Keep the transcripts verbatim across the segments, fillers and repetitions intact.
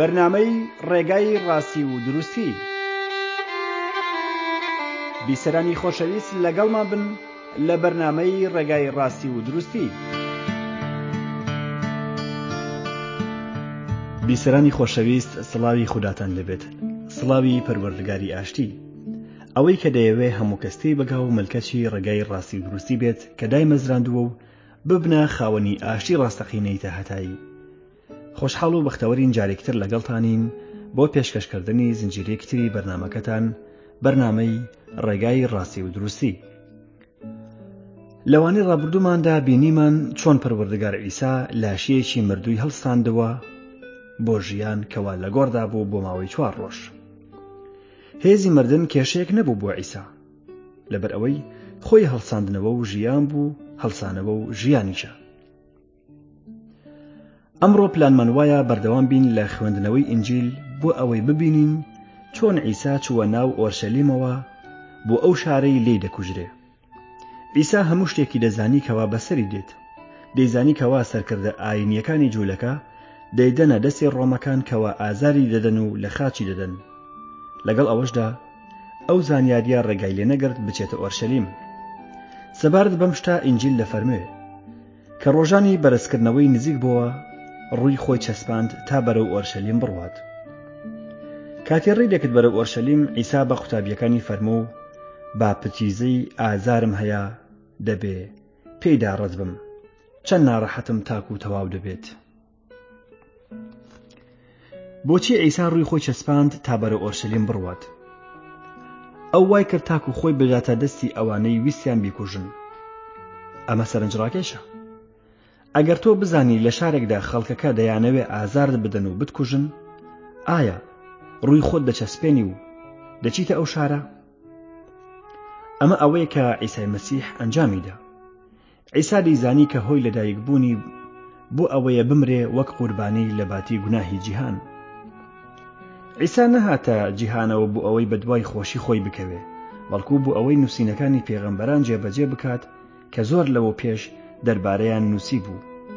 بەرنامەی ڕێگای ڕاستی و دروستی. بیسەرانی خۆشەویست لەگەڵمان بن لە بەرنامەی ڕێگای ڕاستی و دروستی. بیسەرانی خۆشەویست، سڵاوی خوداتان لەبێت، سڵاوی پەروەردگاری ئاشتی، ئەوەی کە دەیەوێ هەموو کەستی بەگا و ملکەچی ڕێگای ڕاستی و دروستی بێت کە دای مەزراندووە و ببنە خاوەنی ئاشتی ڕاستەقینەی تاهەتایی. خۆشحاڵ و بەختەوەرین جارێکتر لەگەڵتانین بۆ پێشکەشکردنی زنجیرەیەکتری بەرنامەکەتان، بەرنامەی ڕێگای ڕاستی و دروستی. لەوانەی ڕابردووماندا بینیمان چۆن پەروەردگار عیسا لاشەیەکی مردووی هەڵساندەوە بۆ ژیان کەوا لە گۆڕدا بوو بۆ ماوەی چوار ڕۆژ. هێزی مردن کێشەیەک نەبوو بۆ عیسا، لەبەر ئەوەی خۆی هەڵساندنەوە و ژیان بوو، هەڵسانەوە و ژیانیشە. ئەمڕۆ پلانمان وایە بەردەوام بین لە خوێندنەوەی ئینجیل بۆ ئەوەی ببینین چۆن عیسا چووە ناو ئۆرشەلیمەوە بۆ ئەو شارەی لێی دەکوژرێ. عیسا هەموو شتێکی دەزانی کەوا بەسەری دێت. دەیزانی کەوا سەرکردە ئاینیەکانی جوولەکە دەیدەنە دەستی ڕۆمەکان کەوا ئازاری دەدەن و لە خاچی دەدەن. لەگەڵ ئەوەشدا ئەو زانیاریە ڕێگای لێ نەگرت بچێتە ئۆرشەلیم. سەبارەت بەم شتە ئینجیل دەفەرموێ کە ڕۆژانی بەرزکردنەوەی نزیک بووە، ڕووی خۆی چەسپاند تا بەرەو ئۆرشەلیم بڕوات. کاتی ڕێی دەکرد بەرەو ئۆرشەلیم، عیسا بە قوتابیەکانی فەرموو با پتیزەی ئازارم هەیە دەبێ پێیدا ڕەت بم، چەند ناڕەحەتم تاکو و تەواو دەبێت. بۆچی عیسا ڕووی خۆی چەسپاند تا بەرەو ئۆرشەلیم بڕوات؟ ئەو وای کرد تاکو خۆی بداتە دەستی ئەوانەی ویستیان بیکوژن. ئەمە سەرنجڕاکێشە. ئەگەر تۆ بزانی لە شارێکدا خەڵکەکە دەیانەوێ ئازارت بدەن و بتکوژن، ئایا ڕووی خۆت دەچەسپێنی و دەچیتە ئەو شارە؟ ئەمە ئەوەیە کە عیسای مەسیح ئەنجامیدا. عیسا دەیزانی کە هۆی لەدایکبوونی بۆ ئەوەیە بمرێ وەک قوربانی لە باتی گوناهی جیهان. عیسا نەهاتە جیهانەوە بۆ ئەوەی بەدوای خۆشی خۆی بکەوێ، بەڵکو بۆ ئەوەی نووسینەکانی پێغەمبەران جێبەجێ بکات کە زۆر لەوە پێش دەربارەیان نووسی بوو.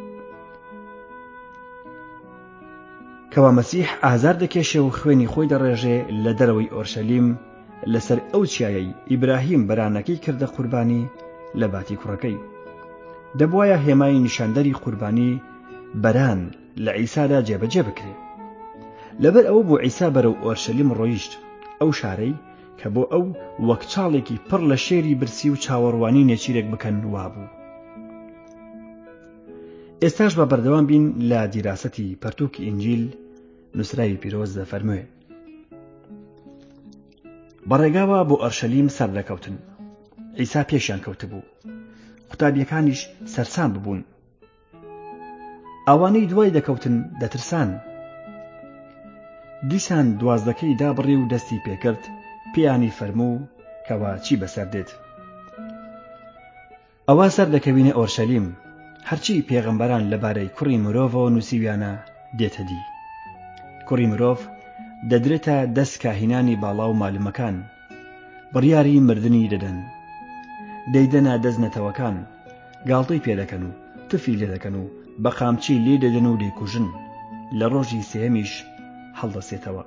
کەوا مەسیح ئازار دەکێشێ و خوێنی خۆی دەڕێژێ لە دەرەوەی ئۆرشەلیم لەسەر ئەو چیایەی ئیبراهیم بەرانەکەی کردە قوربانی لە باتی کوڕەکەی. دەبوایە هێمای نیشاندەری قوربانی بەران لە عیسادا جێبەجێ بکرێ. لەبەر ئەوە بۆ عیسا بەرەو ئۆرشەلیم ڕۆیشت، ئەو شارەی کە بۆ ئەو وەک چاڵێکی پڕ لە شێری برسی و چاوەڕوانی نێچیرێک بکەن وابوو. ئێستاش بە بەردەوام بین لە دیراسەتی پەرتووکی ئینجیل. نووسراوی پیرۆز دەفەرموێ بەڕێگاوە بۆ ئۆرشەلیم سەر دەکەوتن. عیسا پێشیان کەوتبوو، قوتابیەکانیش سەرسام ببوون. ئەوانەی دوای دەکەوتن دەترسان. دیسان دوازدەکەی دابڕی و دەستی پێکرد، پێیانی فەرموو کەوا چی بەسەر دێت. ئەوە سەر دەکەوینە ئۆرشەلیم، هەرچی پێغەمبەران لەبارەی کوڕی مرۆڤەوە نووسیویانە دێتە دی. کوڕی مرۆڤ دەدرێتە دەست کاهینانی باڵا و مالمەکان، بڕیاری مردنی دەدەن، دەیدەنە دەست نەتەوەکان، گاڵتەی پێدەکەن و تفی لێ دەکەن و بە قامچی لێ دەدەن و دەیکوژن، لە ڕۆژی سێهەمیش هەڵدەسێتەوە.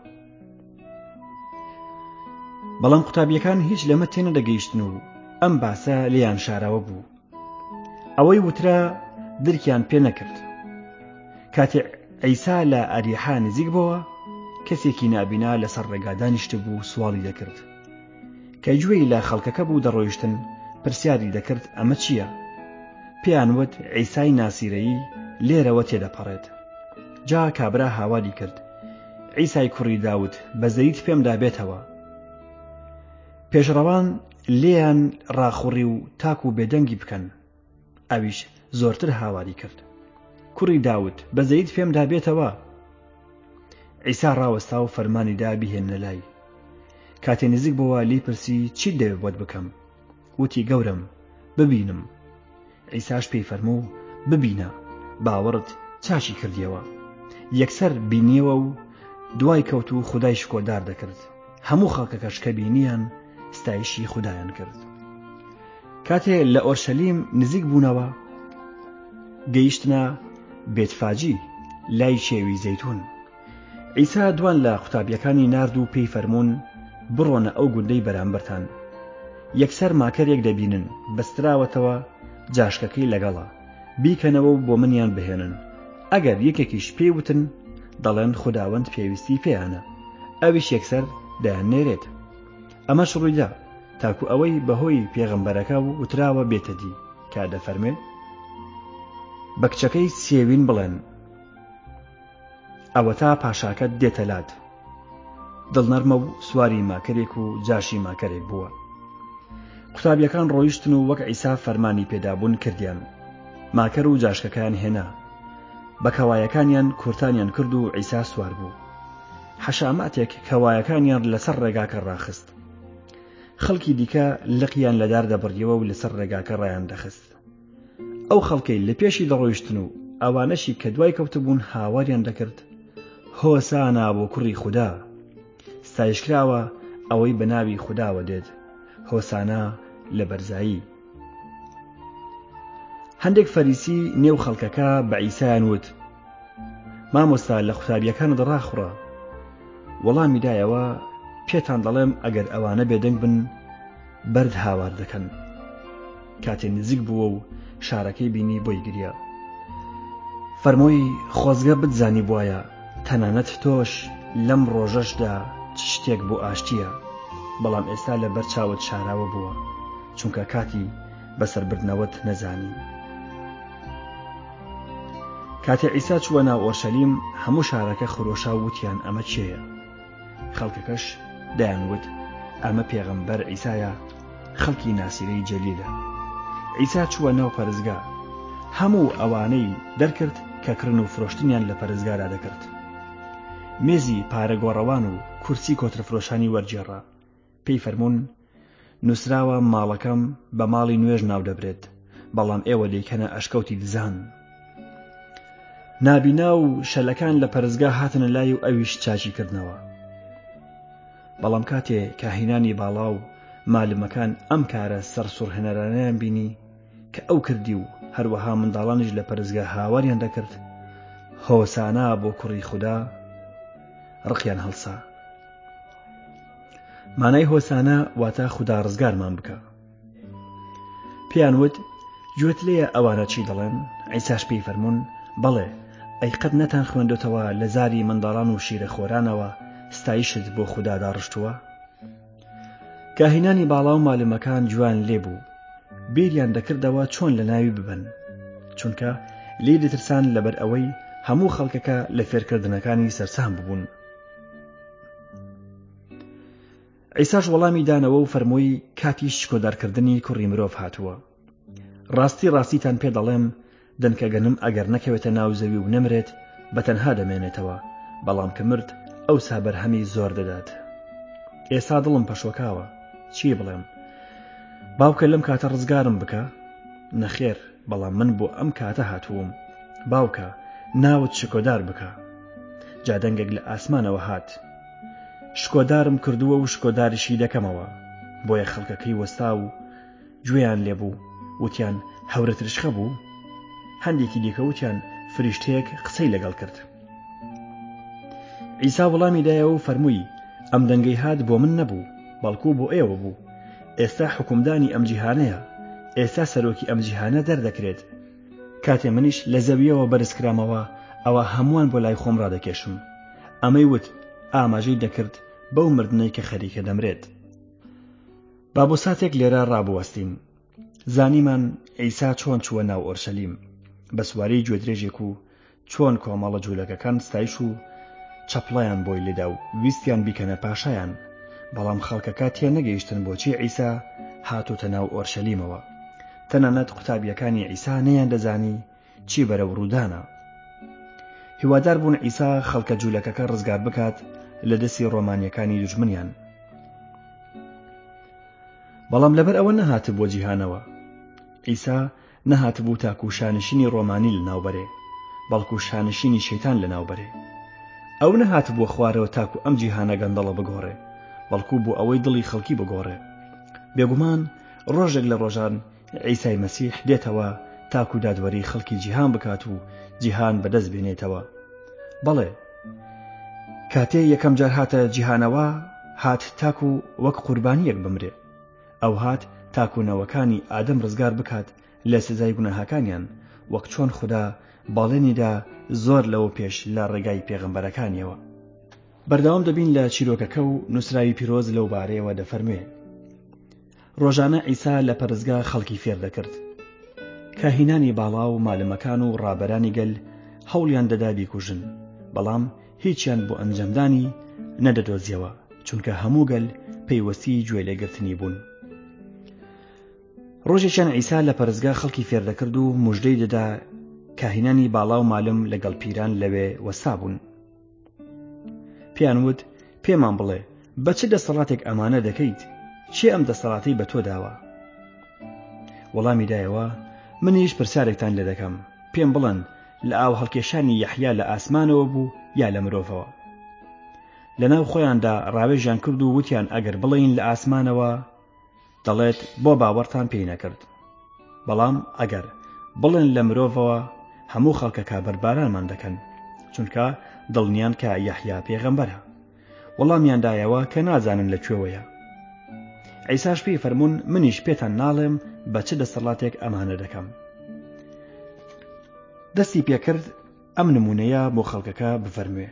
بەڵام قوتابیەکان هیچ لەمە تێنەدەگەیشتن و ئەم باسە لێیان شاراوە بوو. ئەوەی وترا درکیان پێ نەکرد. کاتێ عیسا لە ئەریحا نزیک بووە، کەسێکی نابینا لەسەر ڕێگا دانیشتە بوو سواڵی دەکرد. کە گوێی لە خەڵکەکە بوو دەڕۆیشتن، پرسیاری دەکرد ئەمە چییە؟ پێیان وت عیسای ناسیرەیی لێرەوە تێدەپەڕێت. جا کابرا هاواری کرد، عیسای کوڕی داوت بەزەیت پێمدا بێتەوە. پێشڕەوان لێیان ڕاخوڕی و تاک و بێدەنگی بکەن. ئەویش زۆرتر هاواری کرد، کوڕی داوت بەزەیت پێمدا بێتەوە. عیسا ڕاوەستا و فەرمانیدا بیهێنە لای. کاتێ نزیک بووە لی پرسی چی دەوێت بۆت بکەم؟ وتی گەورم ببینم. عیساش پێی فەرموو ببینە، باوەڕت چاچی کردیەوە. یەکسەر بینیەوە و دوای کەوت و خودای شکۆدار دەکرد. هەموو خەڵکەکەش کە بینیان ستایشی خودایان کرد. کاتێ لە ئۆرشەلیم نزیک بوونەوە، گەیشتنە بێتفاجی لای شێوی زەیتون. عیسا دوان لە قوتابیەکانی نارد و پێی فەرموون بڕۆنە ئەو گوندەی بەرامبەرتان. یەکسەر ماکەرێک دەبینن بەستراوەتەوە جاشکەکەی لەگەڵا بیکەنەوە و بۆ منیان بهێنن. ئەگەر یەکێکیش پێی وتن دەڵێن خوداوەند پێویستی پێیانە، ئەویش یەکسەر دەیانێرێت. ئەمەش ڕوویدا تاکو ئەوەی بەهۆی پێغەمبەرەکە و وتراوە بێتە دی کا دەفەرمێ بە کچەکەی سێوین بڵێن ئەوە تا پاشاکەت دێتە لات. دڵنەرمە و سواری ماکەرێک و جاشی ماکەرێک بووە. قوتابیەکان ڕۆیشتن و وەک عیسا فەرمانی پێدابوون کردیان. ماکەر و جاشکەکان هێنا، بە کەوایەکانیان کورتانیان کرد و عیسا سوار بوو. حەشاماتێک کەوایەکانیان لەسەر ڕێگاکە ڕاخست. خەڵکی دیکە لقیان لەدار دەبڕیەوە و لەسەر ڕێگاکە ڕایان دەخست. ئەو خەڵکەی لە پێشی دەڕۆیشتن و ئەوانەشی کە دوای کەوتبوون هاواریان دەکرد هۆسانا بۆ کوڕی خوددا، ستایشکراوە ئەوەی بە ناوی خودداوە دێت، هۆسانا لە بەرزایی. هەندێک فەریسی نێو خەڵکەکە بە عیسایان وت مامۆستا لە قوتابیەکانت ڕاخڕە. وەڵامی دایەوە پێتان دەڵێم ئەگەر ئەوانە بێدەنگ بن بەرد هاوار دەکەن. کاتێ نزیک بووە و شارەکەی بینی بۆی گریا. فەرمۆی خۆزگە بتزانی بواە تەنانەت تۆش لەم ڕۆژەشدا چ شتێک بۆ ئاشتیە، بەڵام ئێستا لە بەر چاوت شاراوە بووە چونکە کاتی بەسەربردنەوەت نەزانی. کاتێ عیسا چووە ناو ئۆرشەلیم هەموو شارەکە خرۆشا وتیان ئەمە چێیە؟ خەڵکەکەش دەیانوت ئەمە پێغەمبەر عیسایە، خەڵکی ناسیرەی جەلیلە. عیسا چووە ناو پەرزگا، هەموو ئەوانەی دەرکرد کە کڕن و فرۆشتنیان لە پەرزگارا دەکرد. مێزی پارەگۆڕەوان و کورسی کۆترفرۆشانی وەرجێڕا. پێی فەرموون نووسراوە ماڵەکەم بە ماڵی نوێژ ناو دەبرێت، بەڵام ئێوە لێکەنە ئەشکەوتی دزان. نابینا و شەلەکان لە پەرزگا هاتنە لای و ئەویش چاچی کردنەوە. بەڵام کاتێ کاهینانی باڵا و مالمەکان ئەم کارە سەرسوڕ هێنەرانەیان بینی کە ئەو کردی و هەروەها منداڵانیش لە پەرزگا هاواریان دەکرد هۆسانا بۆ کوڕی خوددا، ڕقیان هەڵسا. مانای هۆسانا واتە خوددا ڕزگارمان بکە. پێیان وت گوێت لێیە ئەوانە چی دەڵێن؟ عیساش پێی فەرموون بەڵێ، ئەی قەت نەتان خوێندوتەوە لە زاری منداڵان و شیرەخۆرانەوە ستایشت بۆ خوددا داڕشتووە؟ کاهینانی باڵا و مالمەکان جوان لێبوو، بیریان دەکردەوە چۆن لە ناوی ببن، چونکە لێ دەترسان لەبەر ئەوەی هەموو خەڵکەکە لە فێرکردنەکانی سەرسام ببوون. عیساش وەڵامی دانەوە و فەرمووی کاتی شکۆدارکردنی کوڕی مرۆڤ هاتووە. ڕاستی ڕاستیتان پێ دەڵێم دەنکە گەنم ئەگەر نەکەوێتە ناو زەوی و نەمرێت بەتەنها دەمێنێتەوە، بەڵام کە مرد ئەو سابەرهەمی زۆر دەدات. ئێستا دڵم پەشۆکاوە، چی بڵێم؟ باوکە لەم کاتە ڕزگارم بکە؟ نەخێر، بەڵام من بۆ ئەم کاتە هاتووم. باوکە ناوت شکۆدار بکە. جادەنگێک لە ئاسمانەوە هات، شکۆدارم کردووە و شکۆداریشی دەکەمەوە. بۆیە خەڵکەکەی وەستا و گوێیان لێبوو، وتیان هەورەت رشخە بوو. هەندێکی دیکە وتیان فریشتەیەک قسەی لەگەڵ کرد. عیسا وەڵامی دایەوە و فەرمووی ئەم دەنگەی هات بۆ من نەبوو، بەڵکو بۆ ئێوە بوو. ئێستا حکومدانی ئەم جیهانەیە، ئێستا سەرۆکی ئەم جیهانە دەردەکرێت. کاتێ منیش لە زەویەوە بەرزکرامەوە ئەوە هەمووان بۆ لای خۆم ڕادەکێشم. ئەمەی وت ئاماژەی دەکرد بەو مردنەی کە خەریکە دەمرێت. با بۆ ساتێک لێرە ڕابوەستین. زانیمان عیسا چۆن چووە ناو ئۆرشەلیم بە سوارەی گوێدرێژێک و چۆن کۆمەڵە جوولەکەکان ستایش و چەپڵەیان بۆی لێدا و ویستیان بیکەنە پاشایان، بەڵام خەڵکەکە تێ نەگەیشتن بۆچی عیسا هاتوتە ناو ئۆرشەلیمەوە. تەنانەت قوتابیەکانی عیسا نەیان دەزانی چی بەرەو ڕوودانە. هیوادار بوون عیسا خەڵکە جوولەکەکە ڕزگار بکات لە دەستی ڕۆمانیەکانی دوژمنیان. بەڵام لەبەر ئەوە نەهات بۆ جیهانەوە. عیسا نەهات بوو تاکو شانشینی ڕۆمانی لەناوبەرێ، بەڵکو شانشینی شەیتان لەناوبەرێ. ئەو نەهات بووە خوارەوە تاکو ئەم جیهانە گەندەڵە بگۆڕێ، بەڵکو بوو ئەوەی دڵی خەڵکی بگۆڕێ. بێگومان ڕۆژێک لە ڕۆژان عیسای مەسیح دێتەوە تاکو دادوەری خەڵکی جیهان بکات و جیهان بەدەست بێنێتەوە. بەڵێ کاتێ یەکەم جار هاتە جیهانەوە هات تاکو وەک قوربانیەک بمرێ، ئەو هات تاکوونەوەکانی ئادەم ڕزگار بکات لە سزای گوناهاکانیان، وەک چۆن خوددا باڵێنیدا زۆر لەوە پێش لە ڕێگای پێغەمبەرەکانیەوە. بەردەوام دەبین لە چیرۆکەکە و نووسراوی پیرۆز لەو بارەیەوە دەفەرموێ: ڕۆژانە عیسا لە پەرزگا خەڵکی فێر دەکرد. کاهینانی باڵا و مالمەکان و ڕابەرانی گەل هەوڵیان دەدا بیکوژن، بەڵام هیچیان بۆ ئەنجامدانی نەدەدۆزیەوە، چونکە هەموو گەل پەیوەستی گوێ لێگرتنی بوون. ڕۆژێکیان عیسا لە پەرزگا خەڵکی فێر دەکرد و موژدەی دەدا کاهینانی باڵا و مالم لەگەڵ پیران لەوێ وەسا بوون. پیان وت: پێمان بڵێ بە چ دەسەڵاتێک ئەمانە دەکەیت؟ چێ ئەم دەسەڵاتی بە تۆ داوە؟ وەڵامی دایەوە: منیش پرسیارێکتان لێ دەکەم، پێم بڵێن لە ئاو هەڵکێشانی یەحیا لە ئاسمانەوە بوو یا لە مرۆڤەوە؟ لەناو خۆیاندا ڕاوێژیان کرد و وتیان ئەگەر بڵێین لە ئاسمانەوە دەڵێت بۆ باوەڕتان پێی نەکرد، بەڵام ئەگەر بڵێن لە مرۆڤەوە هەموو خەڵکەکە بەربارانمان دەکەن، چونکە دڵنیان کە یەحیا پێغەمبەرە. وەڵامیان دایەوە کە نازانن لەکوێوەیە. عیساش پێی فەرموون: منیش پێتان ناڵێم بە چ دەسەڵاتێک ئەمانە دەکەم. دەستی پێکرد ئەم نمونەیە بۆ خەڵکەکە بفەرموێ: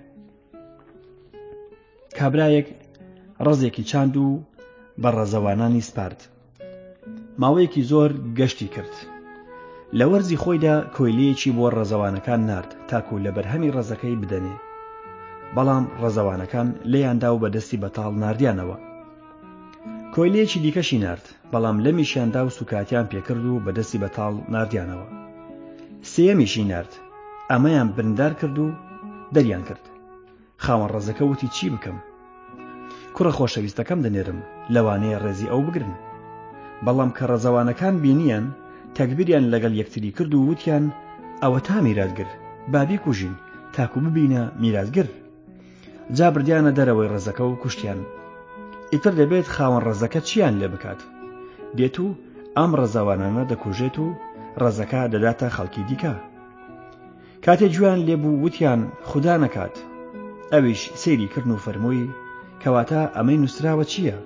کابرایەک ڕزێکی چاند و بە ڕەزەوانانی سپارد. ماوەیەکی زۆر گەشتی کرد. لە وەرزی خۆیدا کۆیلەیەکی بۆ ڕەزەوانەکان نارد تاکو لە بەرهەمی ڕەزەکەی بدەنێ، بەڵام ڕەزەوانەکان لێیاندا و بەدەستی بەتاڵ ناردیانەوە. کۆیلەیەکی دیکەشی نارد، بەڵام لەمیشیاندا و سوکاتیان پێکرد و بەدەستی بەتاڵ ناردیانەوە. سێیەمیشی نارد، ئەمەیان بریندار کرد و دەریان کرد. خاوەن ڕەزەکە وتی: چی بکەم؟ کوڕە خۆشەویستەکەم دەنێرم، لەوانەیە ڕێزی ئەو بگرن. بەڵام کە ڕەزەوانەکان بینیان، تەکبیریان لەگەڵ یەکتری کرد و وتیان: ئەوە تا میراثگر، بابی کوژین تاکو ببینە میراثگر. جا بردیانە دەرەوەی ڕێزەکە و کوشتیان. ئیتر دەبێت خاوەن ڕەزەکە چیان لێ بکات؟ دێت و ئەم ڕەزەوانانە دەکوژێت و ڕەزەکە دەداتە خەڵکی دیکە. کاتێ گویان لێبوو وتیان: خوددا نەکات. ئەویش سەیری کردن و فەرمووی: کەواتە ئەمەی نووسراوە چییە؟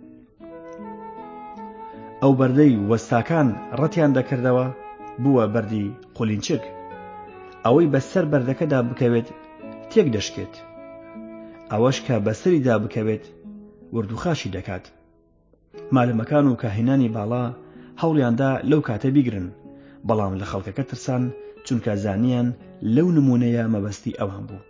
ئەو بەردەی وەستاکان ڕەتیان دەکردەوە بووە بەردی قولینچک. ئەوەی بەسەر بەردەکەدا بکەوێت تێک دەشکێت، ئەوەش کە بەسەریدا بکەوێت وردوخاشی دەکات. مالمەکان و کاهینانی باڵا هەوڵیاندا لەو کاتە بیگرن، بەڵام لە خەڵکەکە ترسان، چونکە زانیان لەو نمونەیە مەبەستی ئەوان بوو.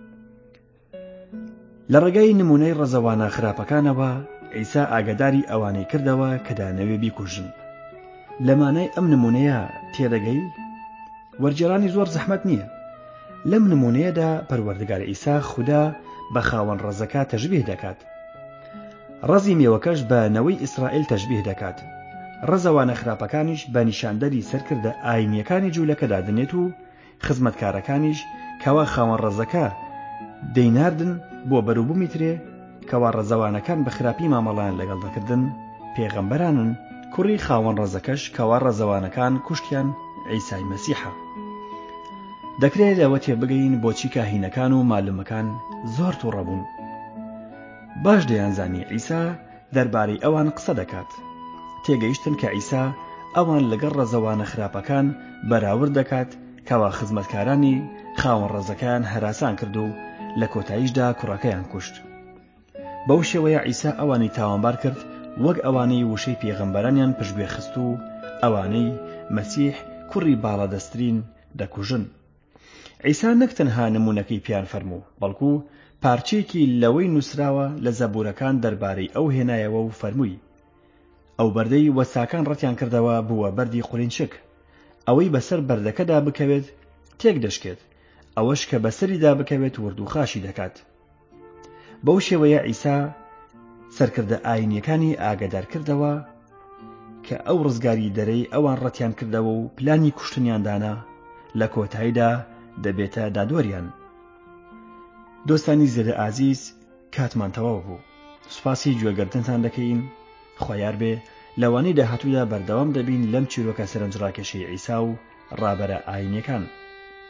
لە ڕێگای نمونەی ڕەزەوانە خراپەکانەوە عیسا ئاگاداری ئەوانەی کردەوە کە دانەوێ بیکوژن. لەمانای ئەم نمونەیە تێدەگەی؟ وەرجێڕانی زۆر زەحمەت نییە. لەم نمونەیەدا پەروەردگار عیسا خوددا بە خاوەن ڕەزەکە تەشبیه دەکات. ڕەزی میوەکەش بە نەوەی ئیسرائیل تەشبیه دەکات. ڕەزەوانە خراپەکانیش بە نیشاندەری سەرکردە ئاینیەکانی جوولەکەدا دەنێت و خزمەتکارەکانیش کەوا خاوەن ڕەزەکە دەیناردن بۆ بەرووبوومی ترێ، کەوا ڕەزەوانەکان بە خراپی مامەڵیان لەگەڵ دەکردن پێغەمبەرانن، کوڕی خاوەن ڕەزەکەش کەوا ڕەزەوانەکان کوشتیان عیسای مەسیحە. دەکرێت لەوە تێبگەین بۆچی کاهینەکان و مالمەکان زۆر تووڕە بوون. باش دەیانزانی عیسا دەربارەی ئەوان قسە دەکات. تێگەیشتن کە عیسا ئەوان لەگەڵ ڕەزەوانە خراپەکان بەراورد دەکات کەوا خزمەتکارانی خاوەن ڕەزەکان هەراسان کرد و لە کۆتاییشدا کوڕەکەیان کوشت. بەو شێوەیە عیسا ئەوانی تاوانبار کرد وەک ئەوانەی وشەی پێغەمبەرانیان پشتگوێ خست و ئەوانەی مەسیح کوڕی باڵەدەسترین دەکوژن. عیسا نەک تەنها نمونەکەی پیان فەرموو، بەڵکو پارچەیەکی لەوەی نووسراوە لە زەبوورەکان دەربارەی ئەو هێنایەوە و فەرمووی: ئەو بەردەی وەستاکان ڕەتیان کردەوە بووە بەردی قولینچک. ئەوەی بەسەر بەردەکەدا بکەوێت تێک دەشکێت، ئەوەش کە بەسەریدا بکەوێت وردوخاشی دەکات. بەو شێوەیە عیسا سەرکردە ئاینیەکانی ئاگادار کردەوە کە ئەو ڕزگاری دەرەی ئەوان ڕەتیان کردەوە و پلانی کوشتنیاندانا لە کۆتاییدا دەبێتە دادوەریان. دۆستانی زێدە ئازیز، کاتمان تەواو بوو. سوپاسی گوێگرتنتان دەکەین. خۆیار بێ لەوانەی داهاتوودا بەردەوام دەبین لەم چیرۆکە سەرنجڕاکێشەی عیسا و ڕابەرە ئاینیەکان.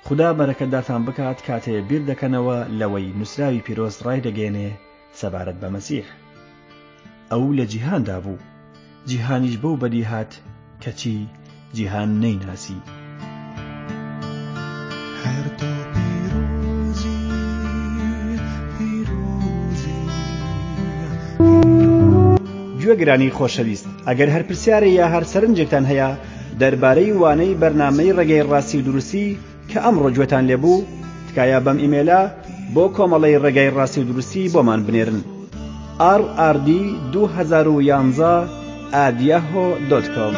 خدا بەرەکەتداتان بکات کاتێ بیر دەکەنەوە لەوەی نووسراوی پیرۆز ڕای دەگەێنێ سەبارەت بە مەسیح. ئەو لە جیهاندا بوو، جیهانیش بەو بەدی هات کەچی جیهان نەیناسی. گوێگرانی خۆشەویست، ئەگەر هەر پرسیارە یا هەر سەرنجێکتان هەیە دەربارەی وانەی بەرنامەی ڕێگەی ڕاستی و دروستی کە ئەمڕۆ گوێتان لێبوو، تکایە بەم ئیمێلە بۆ کۆمەڵەی ڕێگەی ڕاستی و دروستی بۆمان بنێرن ئار ئار دی دوو هەزار و یانزە ئات یاهۆ دۆت کۆم.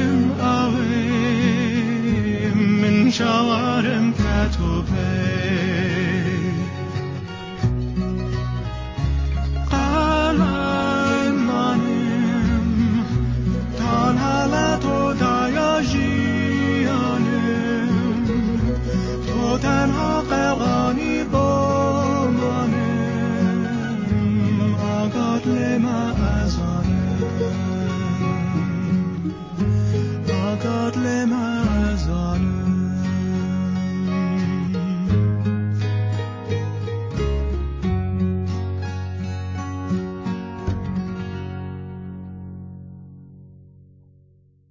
شوارم كتبه